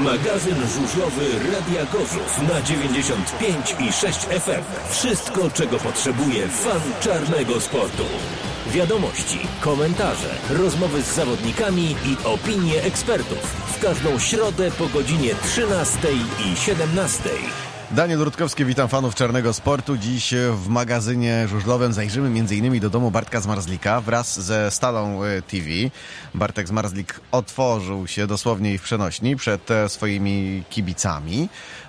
Magazyn żużlowy Radia Gorzów na 95,6 FM. Wszystko, czego potrzebuje fan czarnego sportu. Wiadomości, komentarze, rozmowy z zawodnikami i opinie ekspertów. W każdą środę po godzinie 13 i 17. Daniel Rutkowski, witam fanów czarnego sportu. Dziś w magazynie żużlowym zajrzymy m.in. do domu Bartka Zmarzlika wraz ze Stalą TV. Bartek Zmarzlik otworzył się dosłownie i w przenośni przed swoimi kibicami.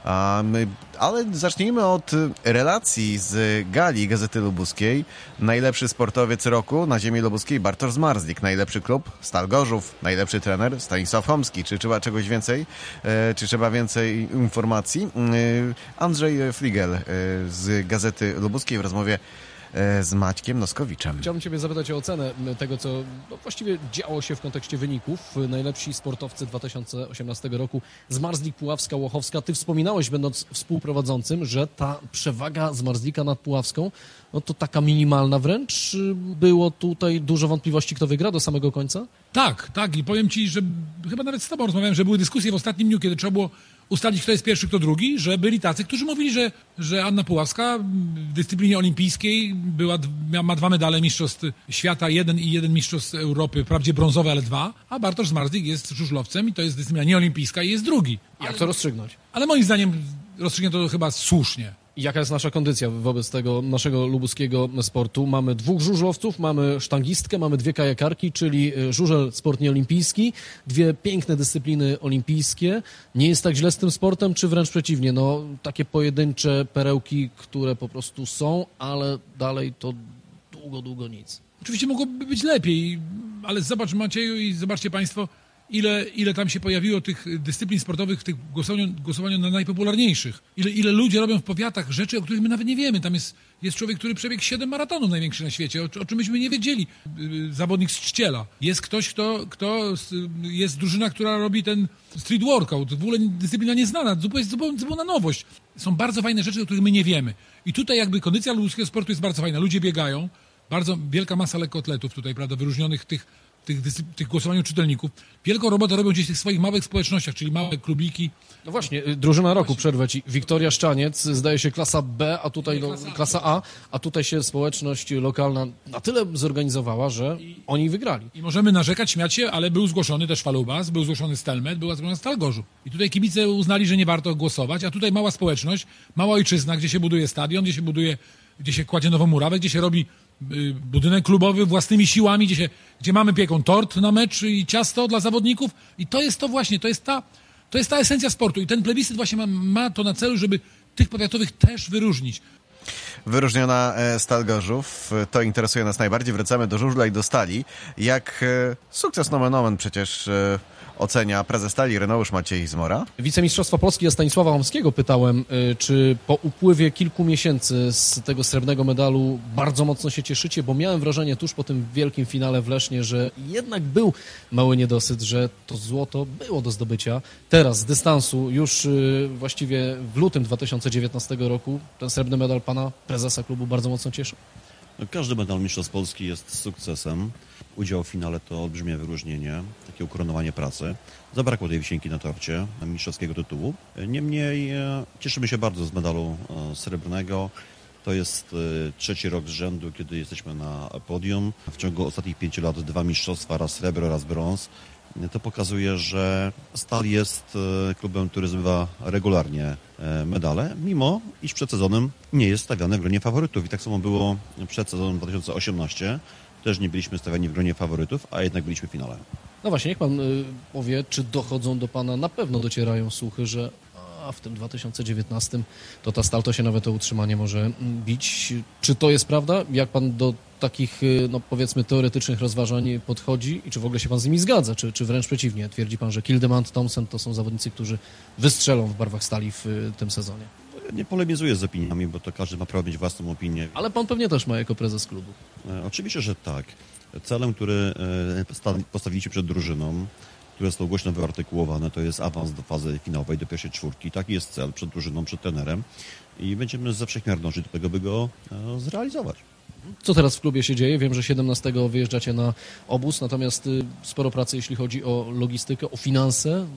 Ale zacznijmy od relacji z gali Gazety Lubuskiej. Najlepszy sportowiec roku na ziemi lubuskiej Bartosz Zmarzlik. Najlepszy klub Stal Gorzów. Najlepszy trener Stanisław Chomski. Czy trzeba czegoś więcej? Czy trzeba więcej informacji? Andrzej Fligel z Gazety Lubuskiej w rozmowie z Maćkiem Noskowiczem. Chciałbym Ciebie zapytać o ocenę tego, co właściwie działo się w kontekście wyników. Najlepsi sportowcy 2018 roku. Zmarzlik, Puławska, Łochowska. Ty wspominałeś, będąc współprowadzącym, że ta przewaga Zmarzlika nad Puławską, no to taka minimalna wręcz. Było tutaj dużo wątpliwości, kto wygra do samego końca? Tak. I powiem Ci, że chyba nawet z Tobą rozmawiałem, że były dyskusje w ostatnim dniu, kiedy trzeba było ustalić, kto jest pierwszy, kto drugi, że byli tacy, którzy mówili, że Anna Puławska w dyscyplinie olimpijskiej ma 2 medale mistrzostw świata, 1 i 1 mistrzostw Europy, wprawdzie brązowe, ale 2, a Bartosz Zmarzlik jest żużlowcem i to jest dyscyplina nieolimpijska i jest drugi. Jak to rozstrzygnąć? Ale moim zdaniem rozstrzygnięto to chyba słusznie. Jaka jest nasza kondycja wobec tego naszego lubuskiego sportu? Mamy 2 żużlowców, mamy sztangistkę, mamy 2 kajakarki, czyli żużel, sport nieolimpijski, 2 piękne dyscypliny olimpijskie. Nie jest tak źle z tym sportem, czy wręcz przeciwnie? No, takie pojedyncze perełki, które po prostu są, ale dalej to długo nic. Oczywiście mogłoby być lepiej, ale zobacz, Macieju, i zobaczcie Państwo, ile tam się pojawiło tych dyscyplin sportowych w tych głosowaniu na najpopularniejszych. Ile ludzie robią w powiatach rzeczy, o których my nawet nie wiemy. Tam jest człowiek, który przebiegł 7 maratonów największych na świecie, o czym myśmy nie wiedzieli. Zawodnik z Czciela. Jest ktoś, jest drużyna, która robi ten street workout. W ogóle dyscyplina nieznana, zupełna nowość. Są bardzo fajne rzeczy, o których my nie wiemy. I tutaj jakby kondycja ludzkiego sportu jest bardzo fajna. Ludzie biegają, bardzo wielka masa lekkoatletów tutaj, prawda, wyróżnionych tych głosowaniu czytelników. Wielką robotę robią gdzieś w tych swoich małych społecznościach, czyli małe klubiki. No właśnie, drużyna roku, przerwę Ci. Wiktoria Szczaniec, zdaje się klasa B, a tutaj klasa A, a tutaj się społeczność lokalna na tyle zorganizowała, że oni wygrali. I możemy narzekać, śmiać się, ale był zgłoszony też Falubas, był zgłoszony Stelmet, była zgłoszona Stal Gorzów. I tutaj kibice uznali, że nie warto głosować, a tutaj mała społeczność, mała ojczyzna, gdzie się buduje stadion, gdzie się kładzie nową murawę, gdzie się robi budynek klubowy własnymi siłami, gdzie mamy pieką tort na mecz i ciasto dla zawodników. I to jest ta esencja sportu. I ten plebiscyt właśnie ma to na celu, żeby tych powiatowych też wyróżnić. Wyróżniona Stal Gorzów, to interesuje nas najbardziej. Wracamy do żużla i do Stali. Jak sukces nomen omen przecież ocenia prezes Stali Ireneusz Maciej Zmora? Wicemistrzostwa Polski Stanisława Chomskiego pytałem, czy po upływie kilku miesięcy z tego srebrnego medalu bardzo mocno się cieszycie, bo miałem wrażenie tuż po tym wielkim finale w Lesznie, że jednak był mały niedosyt, że to złoto było do zdobycia. Teraz z dystansu już właściwie w lutym 2019 roku ten srebrny medal pana prezesa klubu bardzo mocno cieszy. Każdy medal mistrzostw Polski jest sukcesem. Udział w finale to olbrzymie wyróżnienie, takie ukoronowanie pracy. Zabrakło tej wisienki na torcie mistrzowskiego tytułu. Niemniej cieszymy się bardzo z medalu srebrnego. To jest 3. rok z rzędu, kiedy jesteśmy na podium. W ciągu ostatnich 5 lat 2 mistrzostwa, raz srebro, raz brąz. To pokazuje, że Stal jest klubem, który zdobywa regularnie medale, mimo iż przed sezonem nie jest stawiany w gronie faworytów. I tak samo było przed sezonem 2018. Też nie byliśmy stawiani w gronie faworytów, a jednak byliśmy w finale. No właśnie, niech pan powie, czy dochodzą do pana, na pewno docierają słuchy, że w tym 2019 to ta Stal to się nawet o utrzymanie może bić. Czy to jest prawda? Jak pan do takich, no powiedzmy, teoretycznych rozważań podchodzi i czy w ogóle się pan z nimi zgadza? Czy wręcz przeciwnie? Twierdzi pan, że Kildemand, Thompson to są zawodnicy, którzy wystrzelą w barwach Stali w tym sezonie? Nie polemizuję z opiniami, bo to każdy ma prawo mieć własną opinię. Ale pan pewnie też ma jako prezes klubu. Oczywiście, że tak. Celem, który postawiliśmy przed drużyną, które są głośno wyartykułowane, to jest awans do fazy finałowej, do pierwszej czwórki. Taki jest cel przed drużyną, przed trenerem i będziemy ze wszech miar dążyć do tego, by go zrealizować. Co teraz w klubie się dzieje? Wiem, że 17 wyjeżdżacie na obóz, natomiast sporo pracy, jeśli chodzi o logistykę, o finanse.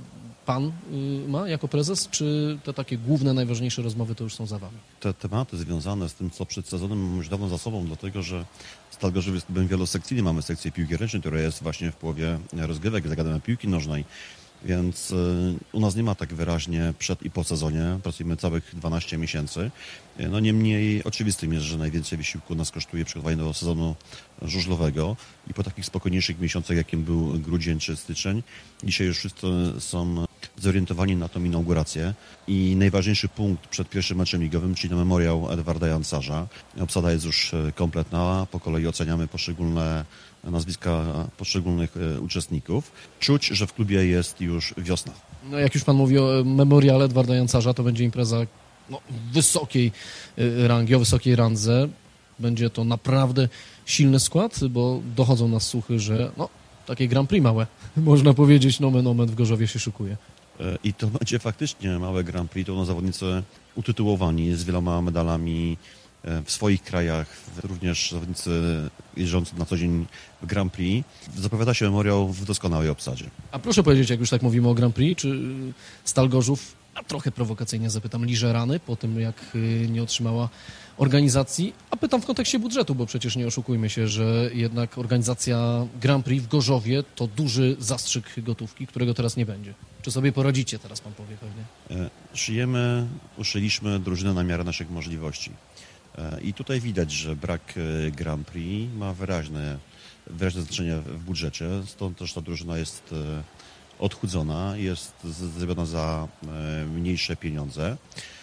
pan ma jako prezes, czy te takie główne, najważniejsze rozmowy to już są za wami? Te tematy związane z tym, co przed sezonem, mamy już dawno za sobą, dlatego że Stal Gorzów jest wielosekcyjny. Mamy sekcję piłki ręcznej, która jest właśnie w połowie rozgrywek, zagadamy piłki nożnej, więc u nas nie ma tak wyraźnie przed i po sezonie. Pracujemy całych 12 miesięcy. No niemniej oczywistym jest, że najwięcej wysiłku nas kosztuje przygotowanie do sezonu żużlowego i po takich spokojniejszych miesiącach, jakim był grudzień czy styczeń, dzisiaj już wszyscy są zorientowani na tą inaugurację i najważniejszy punkt przed pierwszym meczem ligowym, czyli na memoriał Edwarda Jancarza. Obsada jest już kompletna, po kolei oceniamy poszczególne nazwiska poszczególnych uczestników. Czuć, że w klubie jest już wiosna. No jak już pan mówi o memoriale Edwarda Jancarza, to będzie impreza wysokiej rangi, o wysokiej randze. Będzie to naprawdę silny skład, bo dochodzą nas słuchy, że takie Grand Prix małe, można powiedzieć, nomen omen w Gorzowie się szykuje. I to będzie faktycznie małe Grand Prix, to zawodnicy utytułowani z wieloma medalami w swoich krajach, również zawodnicy jeżdżący na co dzień w Grand Prix. Zapowiada się memoriał w doskonałej obsadzie. A proszę powiedzieć, jak już tak mówimy o Grand Prix, czy Stal Gorzów, trochę prowokacyjnie zapytam, liże rany po tym, jak nie otrzymała organizacji? A pytam w kontekście budżetu, bo przecież nie oszukujmy się, że jednak organizacja Grand Prix w Gorzowie to duży zastrzyk gotówki, którego teraz nie będzie. Czy sobie poradzicie, teraz pan powie pewnie? Uszyliśmy drużynę na miarę naszych możliwości. I tutaj widać, że brak Grand Prix ma wyraźne znaczenie w budżecie, stąd też ta drużyna jest odchudzona, jest zrobiona za mniejsze pieniądze,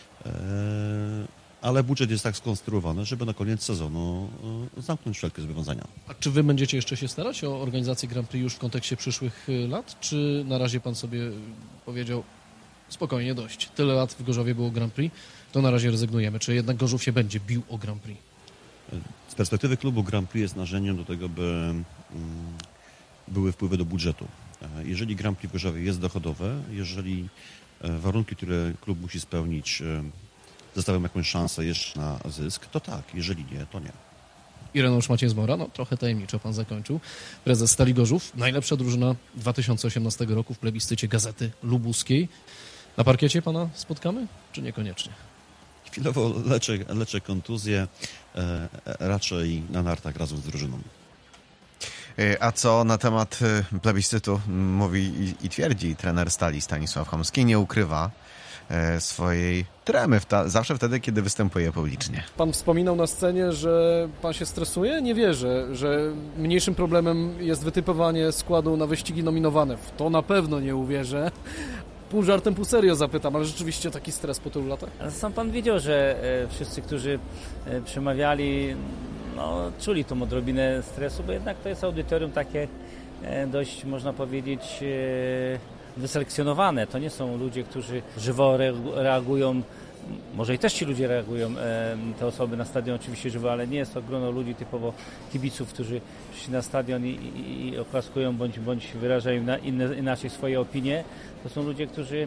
ale budżet jest tak skonstruowany, żeby na koniec sezonu zamknąć wszelkie zobowiązania. A czy wy będziecie jeszcze się starać o organizację Grand Prix już w kontekście przyszłych lat, czy na razie pan sobie powiedział spokojnie, dość, tyle lat w Gorzowie było Grand Prix, to na razie rezygnujemy, czy jednak Gorzów się będzie bił o Grand Prix? Z perspektywy klubu Grand Prix jest narzędziem do tego, by były wpływy do budżetu. Jeżeli Grand Prix w Gorzowie jest dochodowe, jeżeli warunki, które klub musi spełnić, zostawią jakąś szansę jeszcze na zysk, to tak, jeżeli nie, to nie. Ireneusz Maciej Zmora, trochę tajemniczo pan zakończył. Prezes Stali Gorzów, najlepsza drużyna 2018 roku w plebiscycie Gazety Lubuskiej. Na parkiecie pana spotkamy, czy niekoniecznie? Chwilowo leczę kontuzję, raczej na nartach razem z drużyną. A co na temat plebiscytu mówi i twierdzi trener Stali Stanisław Chomski, nie ukrywa swojej tremy zawsze wtedy, kiedy występuje publicznie. Pan wspominał na scenie, że pan się stresuje? Nie wierzę, że mniejszym problemem jest wytypowanie składu na wyścigi nominowane. W to na pewno nie uwierzę. Pół żartem, pół serio zapytam, ale rzeczywiście taki stres po tylu latach? Sam pan wiedział, że wszyscy, którzy przemawiali, czuli tą odrobinę stresu, bo jednak to jest audytorium takie dość, można powiedzieć, wyselekcjonowane. To nie są ludzie, którzy żywo reagują. Może i też ci ludzie reagują, te osoby na stadion oczywiście żywo, ale nie jest to grono ludzi typowo kibiców, którzy przyszli na stadion i oklaskują bądź wyrażają inaczej swoje opinie. To są ludzie, którzy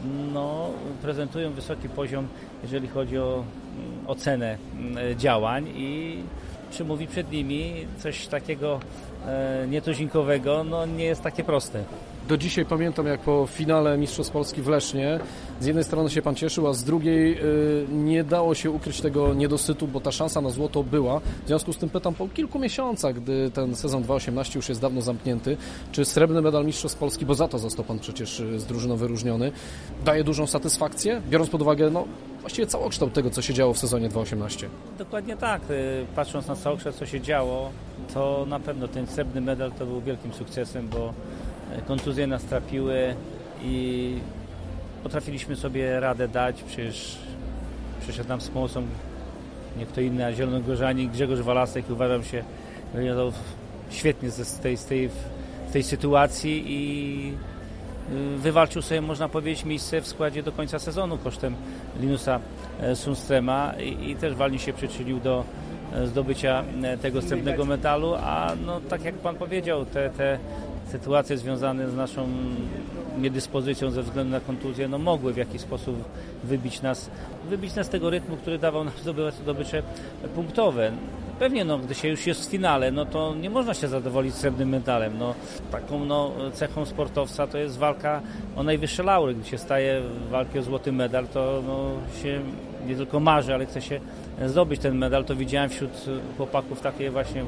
prezentują wysoki poziom, jeżeli chodzi o ocenę działań i przemówi przed nimi coś takiego nietuzinkowego, nie jest takie proste. Do dzisiaj pamiętam, jak po finale Mistrzostw Polski w Lesznie z jednej strony się pan cieszył, a z drugiej nie dało się ukryć tego niedosytu, bo ta szansa na złoto była. W związku z tym pytam, po kilku miesiącach, gdy ten sezon 2018 już jest dawno zamknięty, czy srebrny medal Mistrzostw Polski, bo za to został pan przecież z drużyną wyróżniony, daje dużą satysfakcję, biorąc pod uwagę właściwie całokształt tego, co się działo w sezonie 2018? Dokładnie tak. Patrząc na całokształt, co się działo, to na pewno ten srebrny medal to był wielkim sukcesem, bo kontuzje nas trapiły i potrafiliśmy sobie radę dać. Przecież przyszedł nam z pomocą nie kto inny, a zielonogórzanin Grzegorz Walasek i uważam się, wywiązał świetnie z tej sytuacji i wywalczył sobie, można powiedzieć, miejsce w składzie do końca sezonu kosztem Linusa Sundstrema i też walnie się przyczynił do zdobycia tego srebrnego medalu, a tak jak pan powiedział, sytuacje związane z naszą niedyspozycją ze względu na kontuzję, no mogły w jakiś sposób wybić nas z tego rytmu, który dawał nam zdobycze punktowe. Pewnie, gdy się już jest w finale, no to nie można się zadowolić srebrnym medalem. Taką cechą sportowca to jest walka o najwyższe laury. Gdy się staje w walki o złoty medal, to się nie tylko marzy, ale chce się zdobyć ten medal. To widziałem wśród chłopaków takie właśnie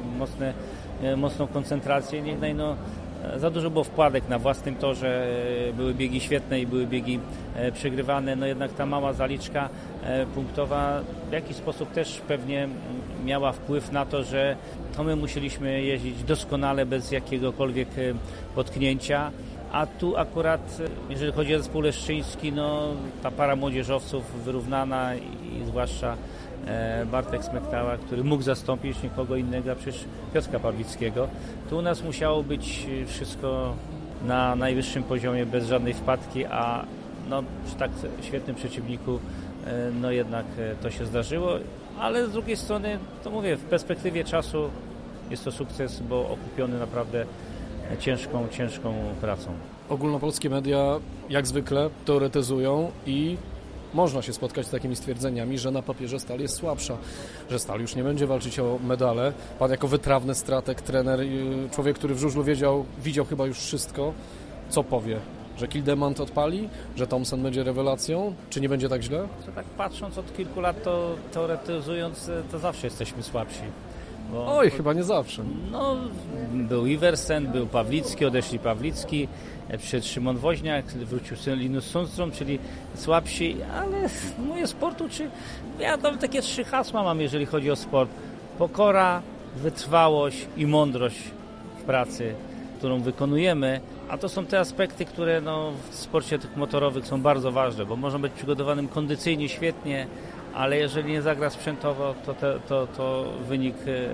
mocną koncentrację. Niemniej za dużo było wkładek na własnym torze, były biegi świetne i były biegi przegrywane, jednak ta mała zaliczka punktowa w jakiś sposób też pewnie miała wpływ na to, że my musieliśmy jeździć doskonale, bez jakiegokolwiek potknięcia, a tu akurat, jeżeli chodzi o zespół leszczyński, ta para młodzieżowców wyrównana i zwłaszcza Bartek Smektała, który mógł zastąpić nikogo innego, a przecież Piotrka Pawlickiego. Tu u nas musiało być wszystko na najwyższym poziomie, bez żadnej wpadki, a przy tak świetnym przeciwniku jednak to się zdarzyło, ale z drugiej strony, to mówię, w perspektywie czasu jest to sukces, bo okupiony naprawdę ciężką pracą. Ogólnopolskie media jak zwykle teoretyzują i można się spotkać z takimi stwierdzeniami, że na papierze Stal jest słabsza, że Stal już nie będzie walczyć o medale. Pan jako wytrawny strateg, trener, człowiek, który w żużlu widział chyba już wszystko, co powie? Że Kildemand odpali? Że Thompson będzie rewelacją? Czy nie będzie tak źle? Tak patrząc od kilku lat, to teoretyzując, to zawsze jesteśmy słabsi. Chyba nie zawsze. Był Iversen, był Pawlicki, odeszli Pawlicki, przyszedł Szymon Woźniak, wrócił Linus Sundström, czyli słabsi, ale mówię sportu, ja tam takie 3 hasła mam, jeżeli chodzi o sport. Pokora, wytrwałość i mądrość w pracy, którą wykonujemy, a to są te aspekty, które w sporcie tych motorowych są bardzo ważne, bo można być przygotowanym kondycyjnie świetnie, ale jeżeli nie zagra sprzętowo, to wynik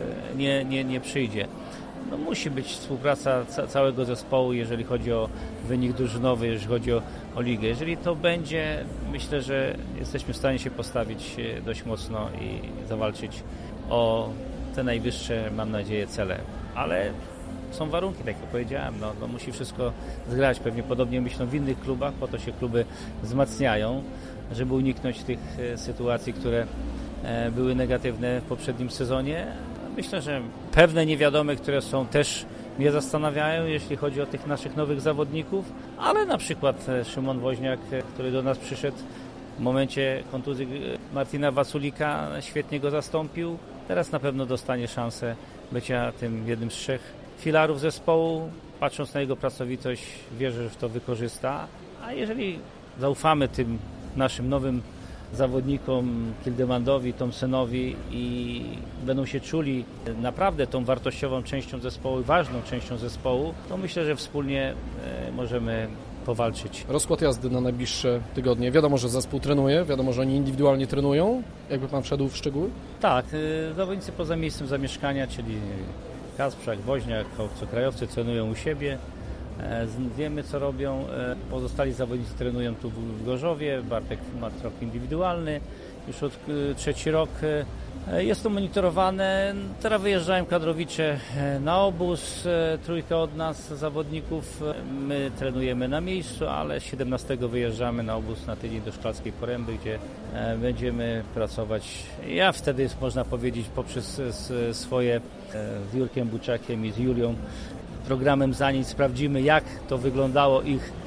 nie przyjdzie. Musi być współpraca całego zespołu, jeżeli chodzi o wynik drużynowy, jeżeli chodzi o ligę. Jeżeli to będzie, myślę, że jesteśmy w stanie się postawić dość mocno i zawalczyć o te najwyższe, mam nadzieję, cele. Ale są warunki, tak jak powiedziałem, musi wszystko zgrać. Pewnie podobnie myślą w innych klubach, po to się kluby wzmacniają, żeby uniknąć tych sytuacji, które były negatywne w poprzednim sezonie. Myślę, że pewne niewiadome, które są, też mnie zastanawiają, jeśli chodzi o tych naszych nowych zawodników, ale na przykład Szymon Woźniak, który do nas przyszedł w momencie kontuzji Martina Waculika, świetnie go zastąpił. Teraz na pewno dostanie szansę bycia tym jednym z 3 filarów zespołu. Patrząc na jego pracowitość, wierzę, że to wykorzysta. A jeżeli zaufamy tym naszym nowym zawodnikom, Kildemandowi, Thompsonowi, i będą się czuli naprawdę tą wartościową częścią zespołu, ważną częścią zespołu, to myślę, że wspólnie możemy powalczyć. Rozkład jazdy na najbliższe tygodnie. Wiadomo, że zespół trenuje, wiadomo, że oni indywidualnie trenują. Jakby pan wszedł w szczegóły? Tak, zawodnicy poza miejscem zamieszkania, czyli Kasprzak, Woźniak, obcokrajowcy trenują u siebie. Wiemy, co robią. Pozostali zawodnicy trenują tu w Gorzowie. Bartek ma trop indywidualny już od 3 rok. Jest to monitorowane. Teraz wyjeżdżają kadrowicze na obóz, 3 od nas zawodników. My trenujemy na miejscu, ale 17 wyjeżdżamy na obóz na tydzień do Szklarskiej Poręby, gdzie będziemy pracować. Ja wtedy, można powiedzieć, poprzez swoje z Jurkiem Buczakiem i z Julią programem zajęć sprawdzimy, jak to wyglądało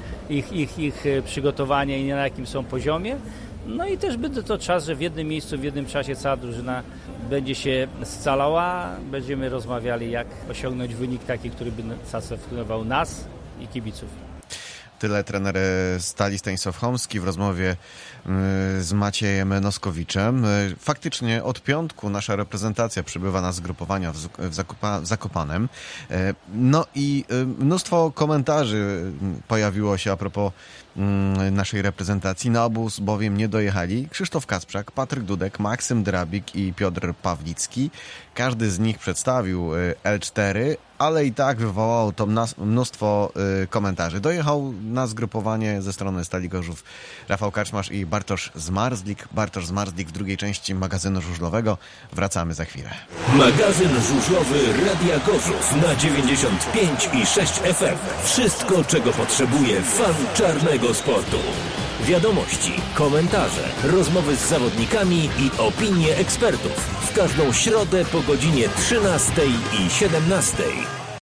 ich przygotowanie i na jakim są poziomie. I też będzie to czas, że w jednym miejscu, w jednym czasie cała drużyna będzie się scalała. Będziemy rozmawiali, jak osiągnąć wynik taki, który by satysfakcjonował nas i kibiców. Tyle trener Stali Stanisław Chomski w rozmowie z Maciejem Noskowiczem. Faktycznie od piątku nasza reprezentacja przybywa na zgrupowania w Zakopanem. I mnóstwo komentarzy pojawiło się a propos naszej reprezentacji. Na obóz bowiem nie dojechali Krzysztof Kasprzak, Patryk Dudek, Maksym Drabik i Piotr Pawlicki. Każdy z nich przedstawił L4, ale i tak wywołało to mnóstwo komentarzy. Dojechał na zgrupowanie ze strony Stali Gorzów Rafał Karczmarz i Bartosz Zmarzlik. Bartosz Zmarzlik w drugiej części magazynu żużlowego. Wracamy za chwilę. Magazyn żużlowy Radia Gorzów na 95,6 FM. Wszystko, czego potrzebuje fan czarnego sportu. Wiadomości, komentarze, rozmowy z zawodnikami i opinie ekspertów. W każdą środę po godzinie 13 i 17.